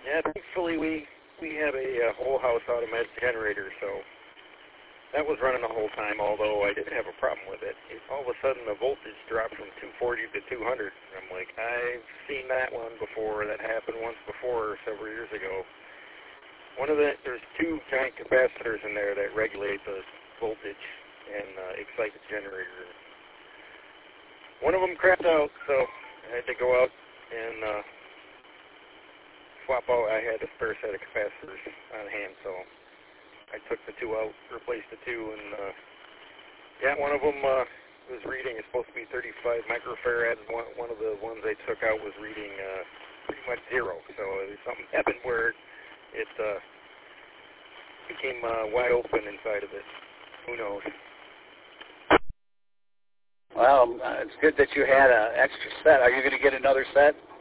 Yeah, thankfully we have a whole house automatic generator, so that was running the whole time, although I didn't have a problem with it. All of a sudden, the voltage dropped from 240 to 200. I'm like, I've seen that one before. That happened once before, several years ago. There's two giant capacitors in there that regulate the voltage and excite the generator. One of them crapped out, so I had to go out and swap out. I had a spare set of capacitors on hand, so I took the two out, replaced the two, and one of them was reading. It's supposed to be 35 microfarads. One of the ones they took out was reading pretty much zero. So something happened where it became wide open inside of it. Who knows? Well, it's good that you had an extra set. Are you going to get another set?